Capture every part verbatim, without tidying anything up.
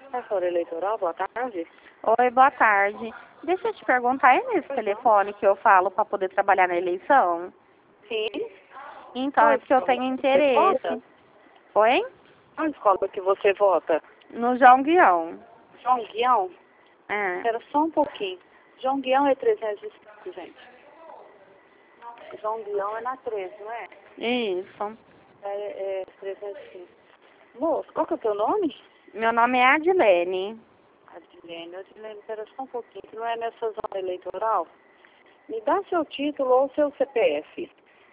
Cartório eleitoral, boa tarde. Oi, boa tarde. Deixa eu te perguntar, é nesse telefone que eu falo para poder trabalhar na eleição? Sim. Então, Qual é porque eu escola tenho que você interesse. vota? Oi? Qual escola que você vota? No João Guião. João Guião? É. Espera só um pouquinho. João Guião é trezentos e cinco, gente. João Guião é na treze, não é? Isso. É, é trezentos e cinco. Moço, qual que é o teu nome? Meu nome é Adilene. Adilene. Adilene, espera só um pouquinho. Que não é nessa zona eleitoral? Me dá seu título ou seu C P F.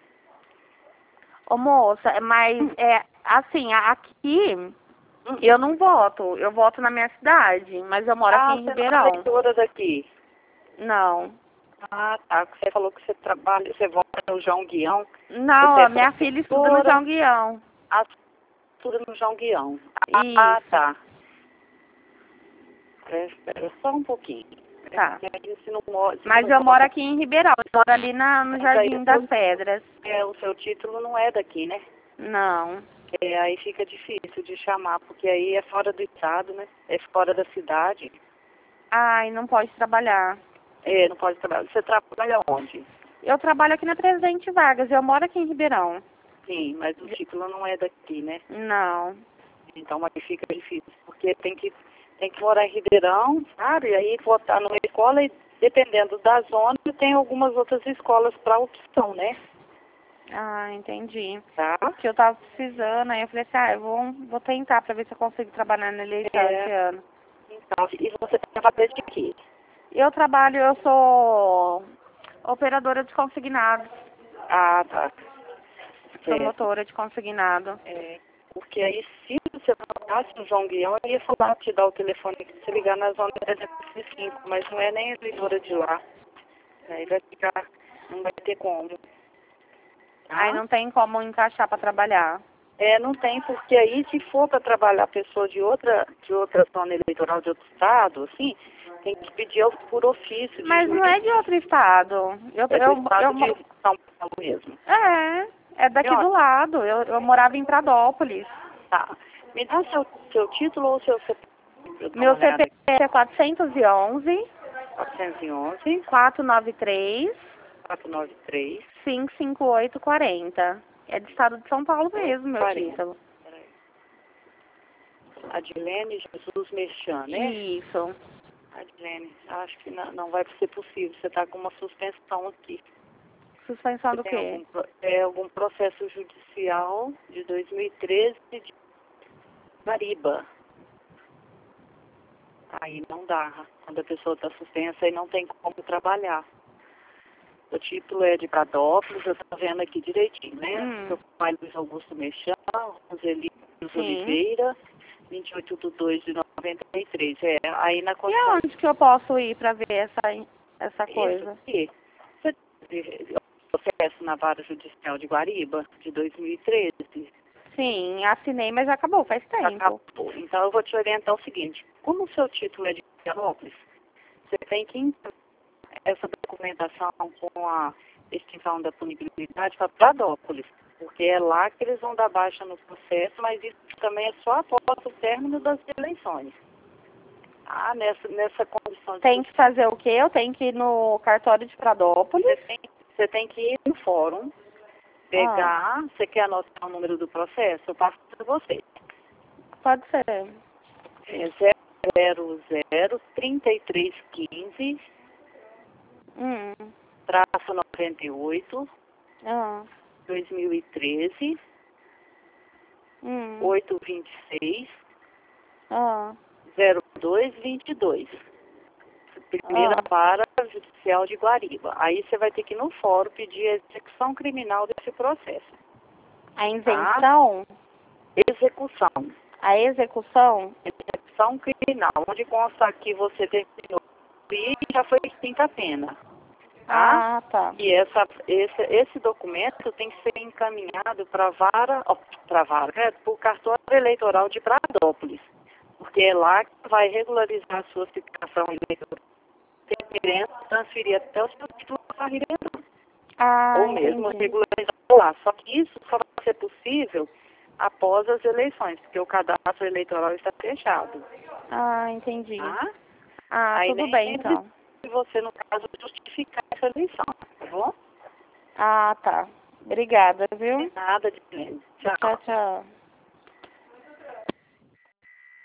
Ô, moça, mas Hum. é assim, aqui Hum. eu não voto. Eu voto na minha cidade, mas eu moro aqui Ah, em você não é Ribeirão. eleitora daqui. Não. Ah, tá. Você falou que você trabalha, você vota no João Guião. Não, Você a é minha filha estuda no professora, João Guião. a estuda no João Guião. Ah, Isso. tá. É, espera só um pouquinho. Tá. É, é, se não mora, se Mas não eu moro vota, aqui em Ribeirão. Eu moro ali na, no mas aí Jardim o das seu, Pedras. é, o seu título não é daqui, né? Não. É, aí fica difícil de chamar, porque aí é fora do estado, né? É fora da cidade. Ai, não pode trabalhar. É, não pode trabalhar. Você trabalha onde? Eu trabalho aqui na Presidente Vargas. Eu moro aqui em Ribeirão. Sim, mas o título não é daqui, né? Não. Então aí fica difícil, porque tem que, tem que morar em Ribeirão, sabe? E aí votar numa escola e dependendo da zona, tem algumas outras escolas para opção, né? Ah, entendi. Tá? Que eu tava precisando, aí eu falei assim, ah, eu vou, vou tentar pra ver se eu consigo trabalhar na eleição esse É, ano. então, e você trabalha de quê? Eu trabalho, eu sou operadora de consignado, Ah, tá. Certo. promotora de consignado. É, porque aí se você votasse no João Guião, eu ia falar, te dar o telefone que você ligar na zona trezentos e cinco, mas não é nem eleitora de lá. Aí vai ficar, não vai ter como. Aí Tá? não tem como encaixar pra trabalhar. É, não tem, porque aí se for para trabalhar pessoa de outra, de outra zona eleitoral de outro estado, assim, tem que pedir ao- por ofício de Mas não é de juiz, outro estado. Eu, é do eu, eu, estado de mo- São Paulo mesmo. é, é E, daqui ó, do lado. Eu, eu morava em Pradópolis. tá. Me dá seu, seu título ou seu C P F para eu dar uma Meu olhada C P F aqui. é quatrocentos e onze, quatrocentos e onze, quatrocentos e noventa e três, quatrocentos e noventa e três, quinhentos e cinquenta e oito quarenta. É do estado de São Paulo mesmo, meu quarenta. título. Peraí. Adilene Jesus Merchan, né? Isso. Adilene, acho que não, não vai ser possível. Você está com uma suspensão aqui. Suspensão Você do tem quê? algum, pro- é, algum processo judicial de dois mil e treze de Guariba. Aí não dá. Quando a pessoa está suspensa, aí não tem como trabalhar. O título é de Pradópolis, eu estou vendo aqui direitinho, né? Hum, Seu pai Luiz Augusto Mechan, Roseli sim. Oliveira, vinte e oito de dois de noventa e três. É, aí na E Constituição. aonde que eu posso ir pra ver essa, essa Isso coisa? aqui. Você teve processo na Vara Judicial de Guariba, de dois mil e treze. Sim, assinei, mas já acabou, faz Já tempo. acabou. Então eu vou te orientar o seguinte, como o seu título é de Florianópolis, você tem que enviar essa documentação com a extinção da punibilidade para Pradópolis, porque é lá que eles vão dar baixa no processo, mas isso também é só após o término das eleições. Ah, nessa, nessa condição de Tem que fazer o quê? Eu tenho que ir no cartório de Pradópolis. você tem, você tem que ir no fórum, Ah, pegar, você quer anotar o número do processo? Eu passo para você. pode ser. É zero zero zero trinta e três quinze Hum. traço noventa e oito, Ah. dois mil e treze, Hum. oito vinte e seis, Ah. zero dois vinte e dois. Primeira Ah. vara judicial de Guariba. Aí você vai ter que ir no fórum pedir a execução criminal desse processo. A Tá? invenção, Execução. a execução. Execução criminal, onde consta que você terminou e já foi extinta a pena. Tá? Ah, tá. E essa, esse, esse documento tem que ser encaminhado para a vara, para vara, né, para o cartório eleitoral de Pradópolis, porque é lá que vai regularizar a sua situação eleitoral, querendo transferir até o seu título para Ribeirão, Ah, ou mesmo entendi. regularizar lá. Só que isso só vai ser possível após as eleições, porque o cadastro eleitoral está fechado. Ah, entendi. Tá? Ah, Aí tudo nem bem, lembre então. de você, no caso, justificar essa eleição, tá bom? Ah, tá. Obrigada, viu? Nada de Tchau. Tchau, tchau.